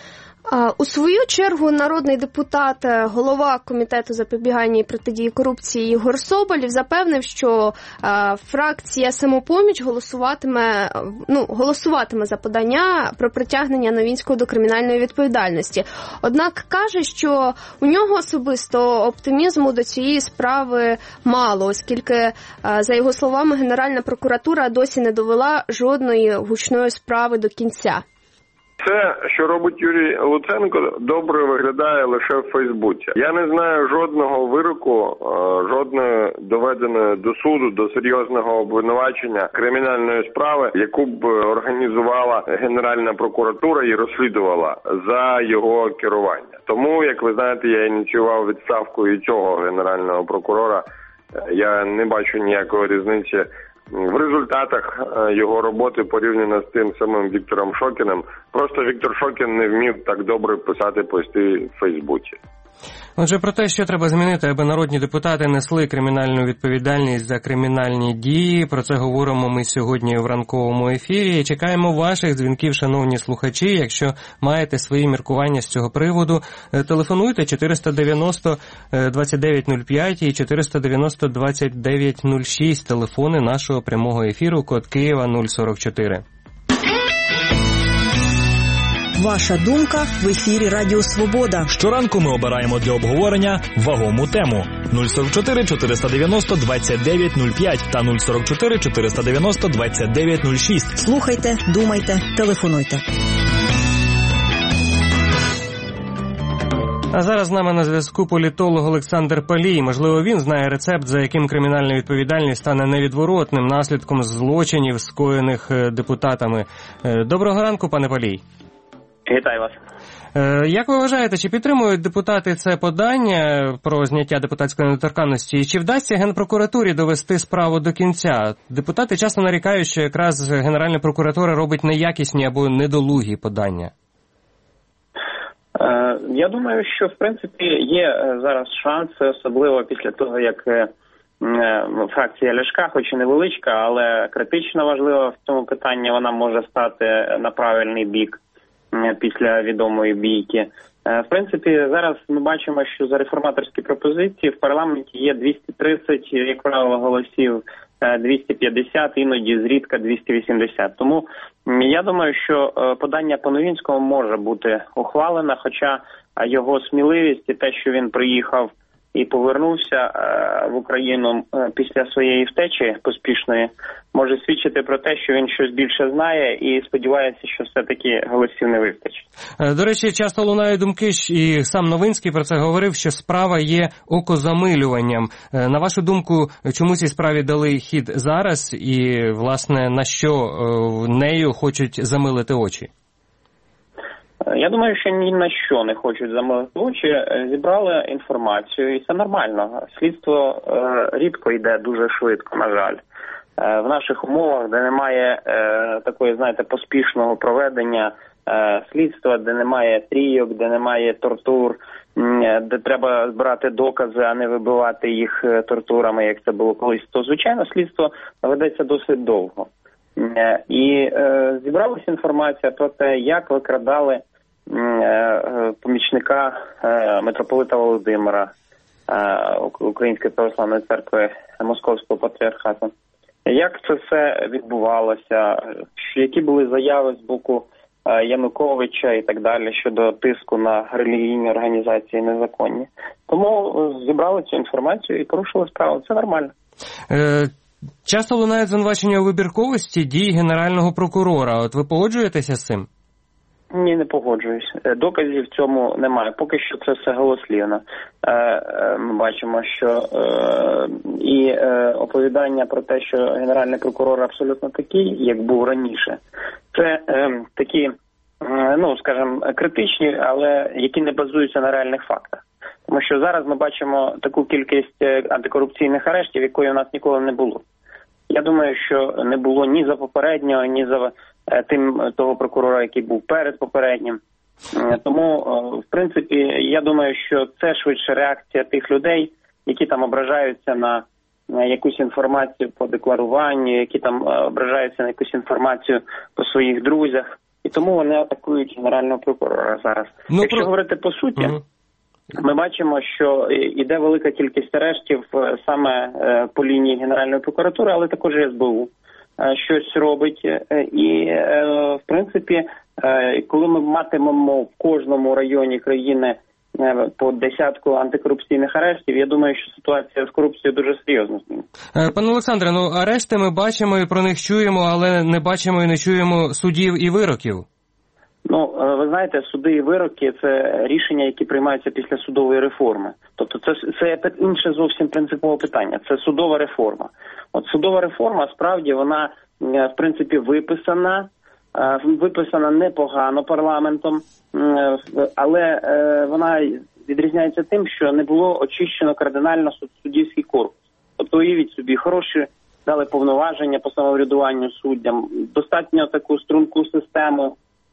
У свою чергу народний депутат, голова Комітету запобігання і протидії корупції Ігор Соболєв запевнив, що фракція «Самопоміч» голосуватиме, ну, голосуватиме за подання про притягнення Новинського до кримінальної відповідальності. Однак каже, що у нього особисто оптимізму до цієї справи мало, оскільки, за його словами, Генеральна прокуратура досі не довела жодної гучної справи до кінця. Це, що робить Юрій Луценко, добре виглядає лише в Фейсбуці. Я не знаю жодного вироку, жодної доведеної до суду, до серйозного обвинувачення кримінальної справи, яку б організувала Генеральна прокуратура і розслідувала за його керування. Тому, як ви знаєте, я ініціював відставку і цього Генерального прокурора. Я не бачу ніякої різниці в результатах його роботи порівняно з тим самим Віктором Шокіним. Просто Віктор Шокін не вмів так добре писати пости в Фейсбуці. Отже, про те, що треба змінити, аби народні депутати несли кримінальну відповідальність за кримінальні дії. Про це говоримо ми сьогодні в ранковому ефірі. Чекаємо ваших дзвінків, шановні слухачі. Якщо маєте свої міркування з цього приводу, телефонуйте чотириста дев'яносто двадцять дев'ять нуль п'ять і чотириста дев'яносто двадцять дев'ять нуль шість. Телефони нашого прямого ефіру, код Києва нуль сорок чотири. Ваша думка в ефірі Радіо Свобода. Щоранку ми обираємо для обговорення вагому тему. нуль сорок чотири чотириста дев'яносто двадцять дев'ять нуль п'ять та нуль сорок чотири чотириста дев'яносто двадцять дев'ять нуль шість. Слухайте, думайте, телефонуйте. А зараз з нами на зв'язку політолог Олександр Палій. Можливо, він знає рецепт, за яким кримінальна відповідальність стане невідворотним наслідком злочинів, скоєних депутатами. Доброго ранку, пане Палій. Вітаю вас. Як ви вважаєте, чи підтримують депутати це подання про зняття депутатської недоторканності, і чи вдасться Генпрокуратурі довести справу до кінця? Депутати часто нарікають, що якраз Генеральна прокуратура робить неякісні або недолугі подання. Я думаю, що в принципі є зараз шанс, особливо після того, як фракція Ляшка, хоч і невеличка, але критично важлива в цьому питанні, вона може стати на правильний бік після відомої бійки. В принципі, зараз ми бачимо, що за реформаторські пропозиції в парламенті є двісті тридцять, як правило, голосів, двісті п'ятдесят, іноді зрідка двісті вісімдесят. Тому я думаю, що подання по Новинському може бути ухвалено, хоча його сміливість і те, що він приїхав і повернувся в Україну після своєї втечі поспішної, може свідчити про те, що він щось більше знає і сподівається, що все-таки голосів не вистачить. До речі, часто лунають думки, і сам Новинський про це говорив, що справа є окозамилюванням. На вашу думку, чому цій справі дали хід зараз і, власне, на що нею хочуть замилити очі? Я думаю, що ні на що не хочуть замилити очі. Зібрали інформацію, і це нормально. Слідство е, рідко йде дуже швидко, на жаль. Е, в наших умовах, де немає е, такої, знаєте, поспішного проведення е, слідства, де немає трійок, де немає тортур, е, де треба збирати докази, а не вибивати їх тортурами, як це було колись, то, звичайно, слідство ведеться досить довго. Е, і е, зібралася інформація про те, як викрадали помічника митрополита Володимира Української православної церкви Московського патріархату. Як це все відбувалося, які були заяви з боку Януковича і так далі щодо тиску на релігійні організації незаконні. Тому зібрали цю інформацію і порушили справу. Це нормально. Е, часто лунають звинувачення у вибірковості дій Генерального прокурора. От ви погоджуєтеся з цим? Ні, не погоджуюсь. Доказів в цьому немає. Поки що це все голослівно. Ми бачимо, що і оповідання про те, що Генеральний прокурор абсолютно такий, як був раніше, це такі, ну, скажімо, критичні, але які не базуються на реальних фактах. Тому що зараз ми бачимо таку кількість антикорупційних арештів, якої у нас ніколи не було. Я думаю, що не було ні за попереднього, ні за тим того прокурора, який був перед попереднім. Тому, в принципі, я думаю, що це швидше реакція тих людей, які там ображаються на якусь інформацію по декларуванню, які там ображаються на якусь інформацію по своїх друзях. І тому вони атакують Генерального прокурора зараз. Ну, Якщо про... говорити по суті, угу. Ми бачимо, що йде велика кількість арештів саме по лінії Генеральної прокуратури, але також і ес бе у щось робить. І, в принципі, коли ми матимемо в кожному районі країни по десятку антикорупційних арештів, я думаю, що ситуація з корупцією дуже серйозно зміниться. Пане Олександре, ну арешти ми бачимо і про них чуємо, але не бачимо і не чуємо судів і вироків. Ну, ви знаєте, суди і вироки – це рішення, які приймаються після судової реформи. Тобто це, це інше зовсім принципове питання. Це судова реформа. От судова реформа, справді, вона, в принципі, виписана, виписана непогано парламентом, але вона відрізняється тим, що не було очищено кардинально суддівський корпус. Тобто, уявіть собі, хороші дали повноваження по самоврядуванню суддям, достатньо таку струнку систему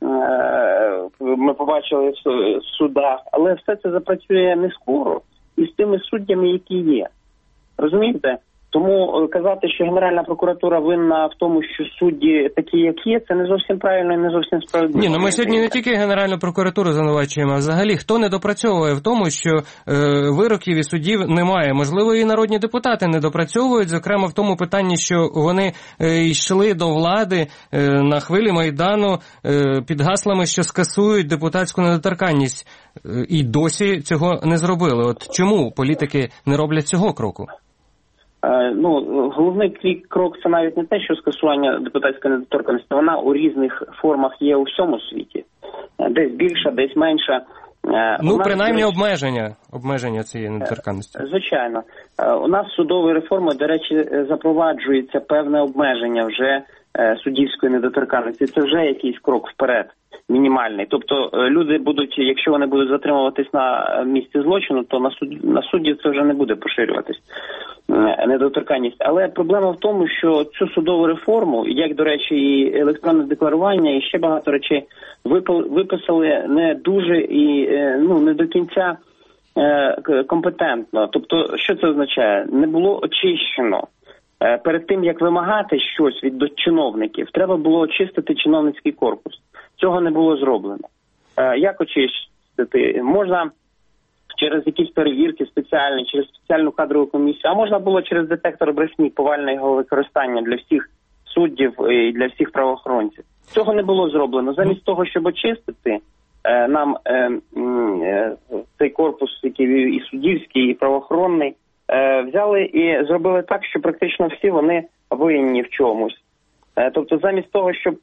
ми побачили в судах, але все це запрацює не скоро і з тими суддями, які є. Розумієте? Тому казати, що Генеральна прокуратура винна в тому, що судді такі, як є, це не зовсім правильно і не зовсім справедливо. Ні, ну ми сьогодні не тільки Генеральну прокуратуру звинувачуємо, а взагалі хто не допрацьовує в тому, що е, вироків і судів немає. Можливо, і народні депутати не допрацьовують, зокрема в тому питанні, що вони е, йшли до влади е, на хвилі Майдану е, під гаслами, що скасують депутатську недоторканність. Е, і досі цього не зробили. От чому політики не роблять цього кроку? Ну, головний крок – це навіть не те, що скасування депутатської недоторканності, вона у різних формах є у всьому світі. Десь більша, десь менша. Ну, принаймні нас, обмеження, обмеження цієї недоторканності. Звичайно. У нас судовою реформою, до речі, запроваджується певне обмеження вже суддівської недоторканності, це вже якийсь крок вперед, мінімальний. Тобто люди будуть, якщо вони будуть затримуватись на місці злочину, то на суд, на суддів це вже не буде поширюватись недоторканність. Але проблема в тому, що цю судову реформу, як, до речі, і електронне декларування, і ще багато речей виписали не дуже і ну не до кінця компетентно. Тобто, що це означає? Не було очищено. Перед тим, як вимагати щось від чиновників, треба було очистити чиновницький корпус. Цього не було зроблено. Як очистити? Можна через якісь перевірки спеціальні, через спеціальну кадрову комісію, а можна було через детектор брехні, повальне його використання для всіх суддів і для всіх правоохоронців. Цього не було зроблено. Замість того, щоб очистити, нам цей корпус, який і суддівський, і правоохоронний, взяли і зробили так, що практично всі вони винні в чомусь. Тобто замість того, щоб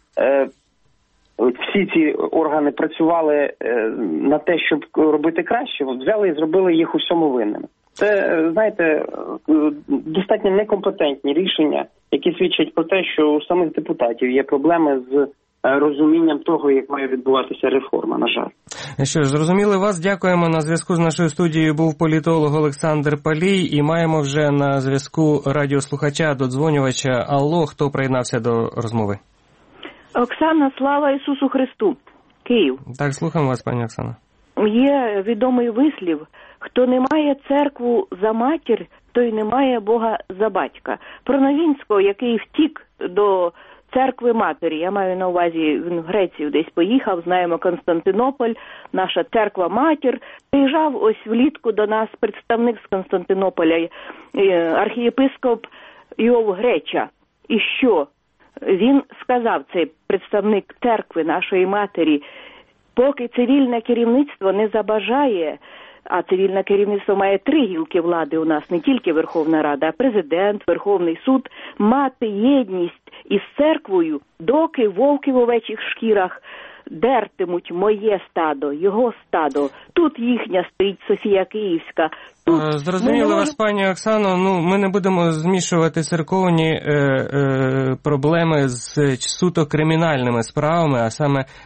всі ці органи працювали на те, щоб робити краще, взяли і зробили їх у всьому винними. Це, знаєте, достатньо некомпетентні рішення, які свідчать про те, що у самих депутатів є проблеми з розумінням того, як має відбуватися реформа, на жаль. Що ж, зрозуміли вас, дякуємо. На зв'язку з нашою студією був політолог Олександр Палій, і маємо вже на зв'язку радіослухача, додзвонювача. Алло, хто приєднався до розмови? Оксана, слава Ісусу Христу, Київ. Так, слухаємо вас, пані Оксана. Є відомий вислів: хто не має церкву за матір, той не має Бога за батька. Про Новинського, який втік до церкви матері, я маю на увазі, він в Грецію десь поїхав, знаємо Константинополь, наша церква матір. Приїжджав ось влітку до нас представник з Константинополя, архієпископ Йов Греча. І що? Він сказав, цей представник церкви нашої матері, поки цивільне керівництво не забажає, а цивільне керівництво має три гілки влади у нас, не тільки Верховна Рада, а президент, Верховний суд, мати єдність із церквою, доки вовки в овечих шкірах дертимуть моє стадо, його стадо. Тут їхня стоїть Софія Київська. Зрозуміли вас, пані Оксано. Ну, ми не будемо змішувати церковні е, е, проблеми з суто кримінальними справами, а саме е,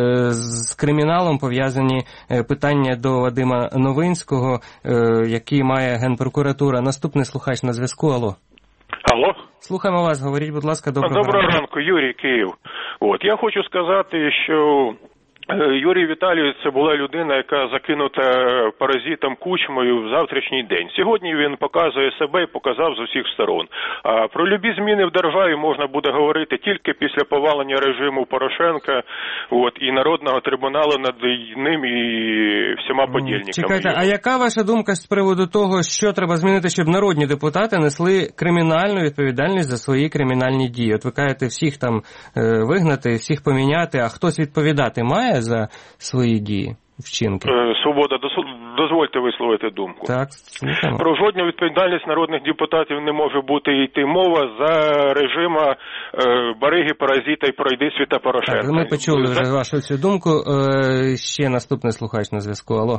з криміналом пов'язані питання до Вадима Новинського, е, який має Генпрокуратура. Наступний слухач на зв'язку. Алло. Алло. Слухаємо вас, говоріть, будь ласка, доброго ранку. Доброго ранку, Юрій, Київ. От, я хочу сказати, що Юрій Віталійович – це була людина, яка закинута паразитом Кучмою в завтрашній день. Сьогодні він показує себе і показав з усіх сторон. А про любі зміни в державі можна буде говорити тільки після повалення режиму Порошенка, от, і Народного трибуналу над ним і всіма подільниками. Чекайте, а яка ваша думка з приводу того, що треба змінити, щоб народні депутати несли кримінальну відповідальність за свої кримінальні дії? От ви кажете, всіх там вигнати, всіх поміняти, а хтось відповідати має за свої дії, вчинки? Свобода, дозвольте висловити думку. Так, слухаємо. Про жодну відповідальність народних депутатів не може бути йти мова за режима е, бариги, паразита і пройдисвіта Порошенка. Так, ми почули вже за... вашу цю думку. Е, ще наступний слухач на зв'язку. Алло.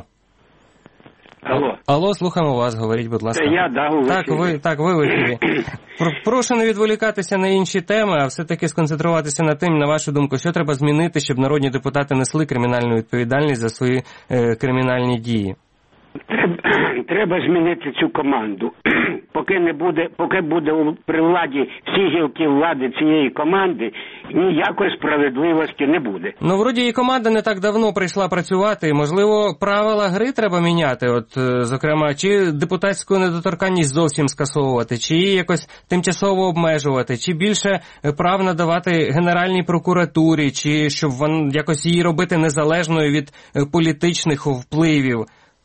Алло. Алло, слухаємо вас, говоріть, будь ласка. Це я, да, у так, ви, так, ви в ефірі. Прошу не відволікатися на інші теми, а все-таки сконцентруватися на тим, на вашу думку, що треба змінити, щоб народні депутати несли кримінальну відповідальність за свої е, кримінальні дії. Треба, треба змінити цю команду. Поки не буде, поки буде при владі всі гілки влади цієї команди, ніякої справедливості не буде. Ну, вроді і команда не так давно прийшла працювати. Можливо, правила гри треба міняти, от, зокрема, чи депутатську недоторканність зовсім скасовувати, чи якось тимчасово обмежувати, чи більше прав надавати Генеральній прокуратурі, чи щоб вон, якось її робити незалежною від політичних впливів.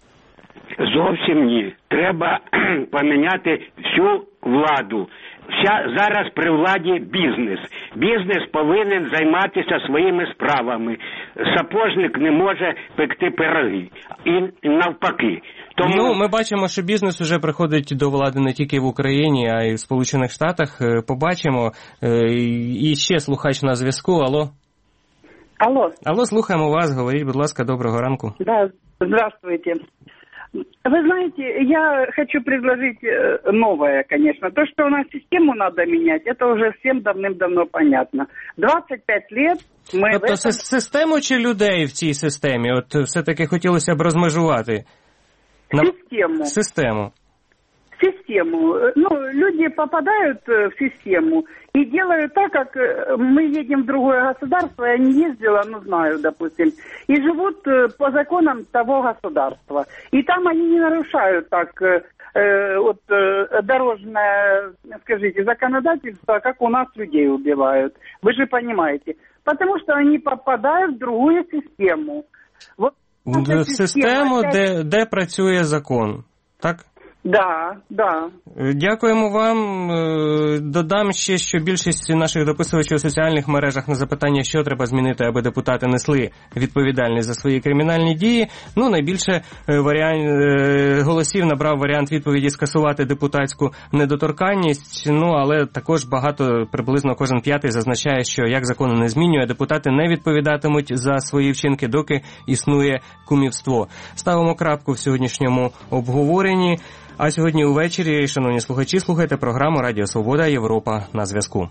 Зовсім ні. Треба поміняти всю владу. Вся зараз при владі бізнес. Бізнес повинен займатися своїми справами. Сапожник не може пекти пироги. І навпаки. Тому... Ну, ми бачимо, що бізнес вже приходить до влади не тільки в Україні, а й в Сполучених Штатах. Побачимо. І ще слухач на зв'язку. Алло. Алло. Алло, слухаємо вас. Говоріть, будь ласка, доброго ранку. Да, здравствуйте. Вы знаете, я хочу предложить новое, конечно. То, что у нас систему надо менять, это уже всем давным-давно понятно. двадцять п'ять лет ми... Тобто этом... систему чи людей в цій системі? От все-таки хотілося б розмежувати. Систему. Систему. Систему. Ну, люди попадают в систему и делают так, как мы едем в другое государство, я не ездила, но знаю, допустим, и живут по законам того государства. И там они не нарушают так э, вот, э, дорожное, скажите, законодательство, как у нас людей убивают. Вы же понимаете. Потому что они попадают в другую систему. Вот, в систему, опять... де, де працює закон, так? Да, да. Дякуємо вам. Додам ще, що більшість наших дописувачів у соціальних мережах на запитання, що треба змінити, аби депутати несли відповідальність за свої кримінальні дії. Ну, найбільше варіант, голосів набрав варіант відповіді скасувати депутатську недоторканність. Ну, але також багато, приблизно кожен п'ятий зазначає, що як закону не змінює, депутати не відповідатимуть за свої вчинки, доки існує кумівство. Ставимо крапку в сьогоднішньому обговоренні. А сьогодні увечері, шановні слухачі, слухайте програму «Радіо Свобода. Європа на зв'язку».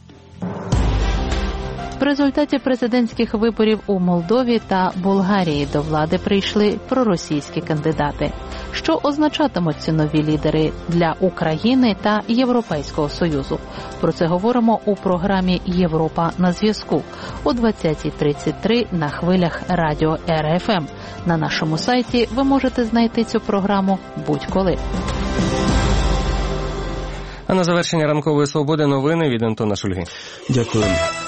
В результаті президентських виборів у Молдові та Болгарії до влади прийшли проросійські кандидати. Що означатимуть ці нові лідери для України та Європейського Союзу? Про це говоримо у програмі «Європа на зв'язку» о двадцятій тридцять три на хвилях радіо Ер Еф Ем. На нашому сайті ви можете знайти цю програму будь-коли. А на завершення ранкової свободи новини від Антона Шульги. Дякую.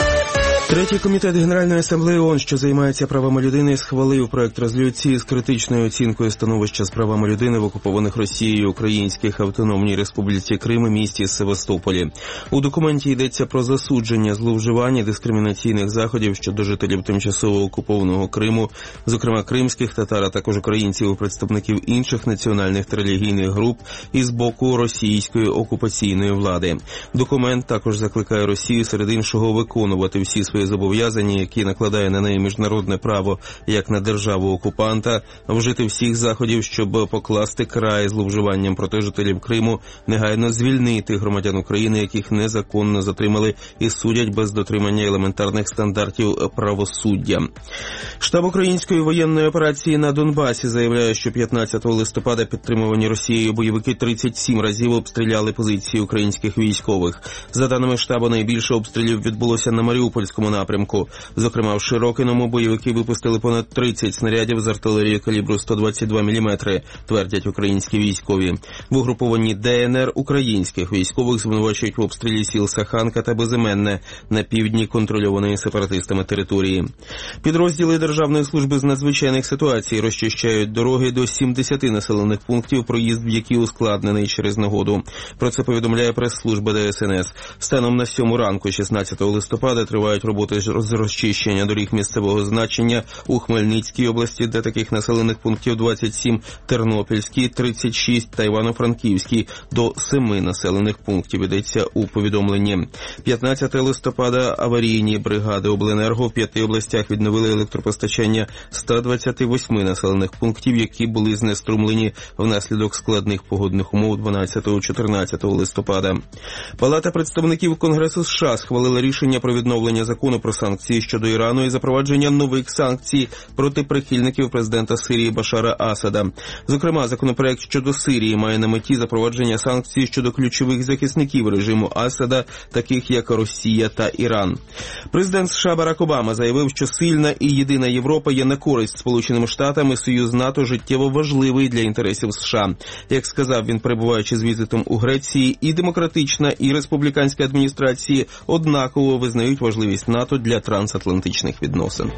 Третій комітет Генеральної асамблеї ООН, що займається правами людини, схвалив проект резолюції з критичною оцінкою становища з правами людини в окупованих Росією Українських Автономній Республіці Крим і місті Севастополі. У документі йдеться про засудження зловживань і дискримінаційних заходів щодо жителів тимчасово окупованого Криму, зокрема кримських татар, а також українців і представників інших національних та релігійних груп із боку російської окупаційної влади. Документ також закликає Росію серед іншого виконувати всі свої зобов'язання, які накладає на неї міжнародне право як на державу-окупанта, вжити всіх заходів, щоб покласти край зловживанням проти жителів Криму, негайно звільнити громадян України, яких незаконно затримали і судять без дотримання елементарних стандартів правосуддя. Штаб української воєнної операції на Донбасі заявляє, що п'ятнадцятого листопада підтримувані Росією бойовики тридцять сім разів обстріляли позиції українських військових. За даними штабу, найбільше обстрілів відбулося на Маріупольському напрямку. Зокрема, в Широкиному бойовики випустили понад тридцять снарядів з артилерії калібру сто двадцять два міліметри, твердять українські військові. В угрупованні Де Ен Ер українських військових звинувачують в обстрілі сіл Саханка та Безіменне на півдні контрольованої сепаратистами території. Підрозділи Державної служби з надзвичайних ситуацій розчищають дороги до сімдесяти населених пунктів, проїзд в які ускладнений через негоду. Про це повідомляє прес-служба Де Ес Ен Ес. Станом на сьому ранку шістнадцятого листопада тривають роботи з розчищення доріг місцевого значення у Хмельницькій області, де таких населених пунктів двадцять сім, Тернопільській тридцять шість та Івано-Франківській до семи населених пунктів, йдеться у повідомленні. п'ятнадцятого листопада аварійні бригади обленерго в п'яти областях відновили електропостачання ста двадцяти восьми населених пунктів, які були знеструмлені внаслідок складних погодних умов дванадцятого-чотирнадцятого листопада. Палата представників Конгресу США схвалила рішення про відновлення закону про санкції щодо Ірану і запровадження нових санкцій проти прихильників президента Сирії Башара Асада. Зокрема, законопроект щодо Сирії має на меті запровадження санкцій щодо ключових захисників режиму Асада, таких як Росія та Іран. Президент США Барак Обама заявив, що сильна і єдина Європа є на користь Сполученим Штатам і Союз НАТО життєво важливий для інтересів США. Як сказав він, перебуваючи з візитом у Греції, і демократична, і республіканська адміністрації однаково визнають важливість НАТО для трансатлантичних відносин.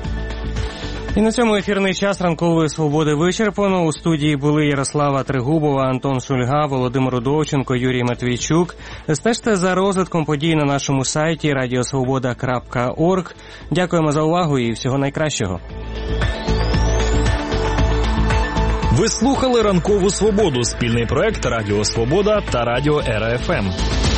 І на цьому ефірний час ранкової свободи вичерпано. У студії були Ярослава Тригубова, Антон Шульга, Володимир Удовченко, Юрій Матвійчук. Стежте за розвитком подій на нашому сайті радіосвобода крапка орг. Дякуємо за увагу і всього найкращого. Ви слухали «Ранкову свободу» – спільний проект Радіо Свобода та Радіо Ер Еф Ем.